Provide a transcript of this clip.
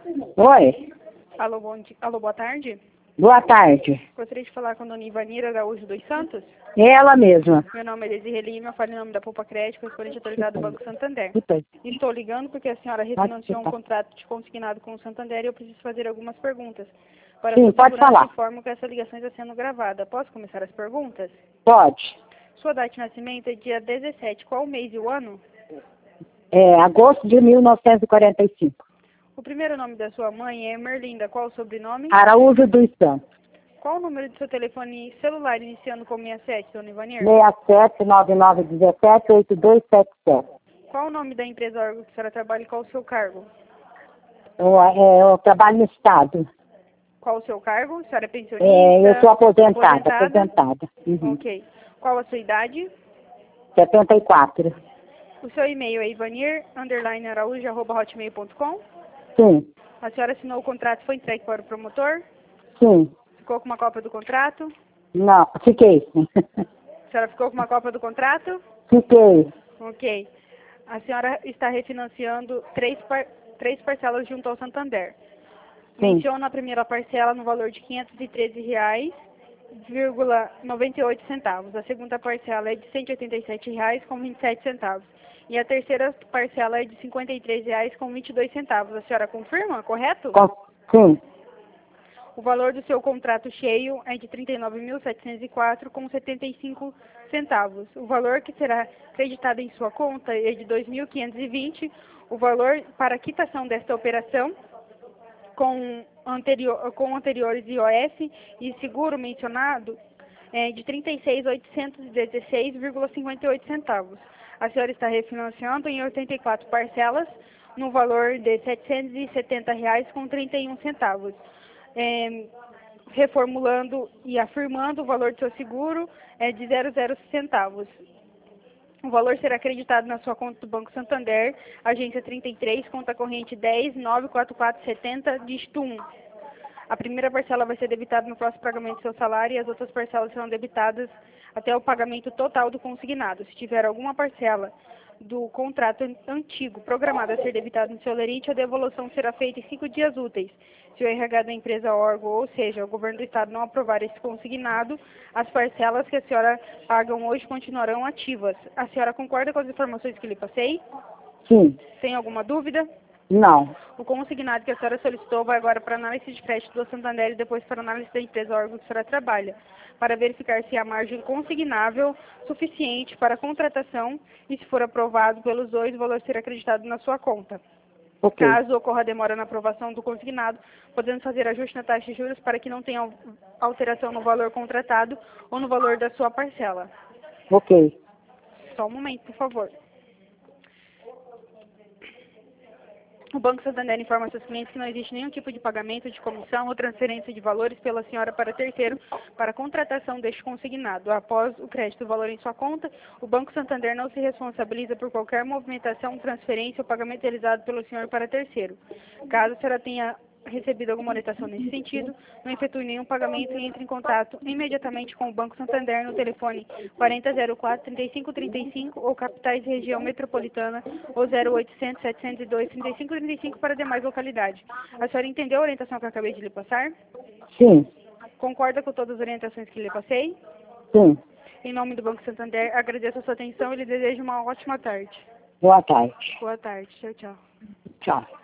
Oi, Alô, alô, boa tarde. boa tarde. Gostaria de falar com a dona Ivanira Araújo dos Santos. Ela mesma. Meu nome é Desirê Lima, eu falo em nome da Poupa Crédito, correspondente autorizado do Banco Santander. Estou ligando porque a senhora refinanciou um contrato de consignado com o Santander e eu preciso fazer algumas perguntas. Para Sim, sua pode segurança, falar. informo que essa ligação está sendo gravada. Posso começar as perguntas? Pode. Sua data de nascimento é dia 17. Qual o mês e o ano? É agosto de 1945. O primeiro nome da sua mãe é Merlinda. Qual o sobrenome? Araújo dos Santos. Qual o número do seu telefone celular iniciando com 67, dona Ivanir? 67-9917-8277. Qual o nome da empresa ou órgão que a senhora trabalha e qual o seu cargo? Eu trabalho no Estado. Qual o seu cargo? A senhora é pensionista? Eu sou aposentada. Uhum. Ok. Qual a sua idade? 74. O seu e-mail é ivanir_araújo@hotmail.com. Sim, A senhora assinou o contrato e foi entregue para o promotor? sim. Ficou com uma cópia do contrato? Não, fiquei. A senhora ficou com uma cópia do contrato? Fiquei. Ok. A senhora está refinanciando três parcelas junto ao Santander. Sim. Menciona a primeira parcela no valor de R$ 513,98. A segunda parcela é de R$ 187,27. E a terceira parcela é de R$ 53,22. A senhora confirma, correto? Sim, O valor do seu contrato cheio é de R$ 39.704,75. O valor que será creditado em sua conta é de R$ 2.520. O valor para quitação desta operação com anteriores IOF e seguro mencionado é de R$ 36.816,58. A senhora está refinanciando em 84 parcelas no valor de R$ 770,31. Reformulando e afirmando o valor do seu seguro é de 00 centavos. O valor será acreditado na sua conta do Banco Santander, agência 33, conta corrente 10.94470, dígito 1. A primeira parcela vai ser debitada no próximo pagamento do seu salário e as outras parcelas serão debitadas até o pagamento total do consignado. Se tiver alguma parcela do contrato antigo programada a ser debitada no seu lerite, a devolução será feita em 5 dias úteis. Se o RH da empresa órgão, ou seja, o governo do estado não aprovar esse consignado, as parcelas que a senhora pagam hoje continuarão ativas. A senhora concorda com as informações que lhe passei? sim. Tem alguma dúvida? Não. O consignado que a senhora solicitou vai agora para análise de crédito do Santander e depois para análise da empresa órgão que a senhora trabalha, para verificar se há margem consignável suficiente para a contratação e, se for aprovado pelos dois, o valor será acreditado na sua conta. Ok. Caso ocorra demora na aprovação do consignado, podemos fazer ajuste na taxa de juros para que não tenha alteração no valor contratado ou no valor da sua parcela. Ok. Só um momento, por favor. O Banco Santander informa seus clientes que não existe nenhum tipo de pagamento de comissão ou transferência de valores pela senhora para terceiro para a contratação deste consignado. Após o crédito do valor em sua conta, o Banco Santander não se responsabiliza por qualquer movimentação, transferência ou pagamento realizado pelo senhor para terceiro. Caso a senhora tenha recebido alguma orientação nesse sentido, não efetue nenhum pagamento e entre em contato imediatamente com o Banco Santander no telefone 4004-3535 ou capitais região metropolitana ou 0800-702-3535 para demais localidades. A senhora entendeu a orientação que eu acabei de lhe passar? Sim, Concorda com todas as orientações que lhe passei? sim. Em nome do Banco Santander, agradeço a sua atenção e lhe desejo uma ótima tarde. Boa tarde. Boa tarde. Tchau, tchau. Tchau.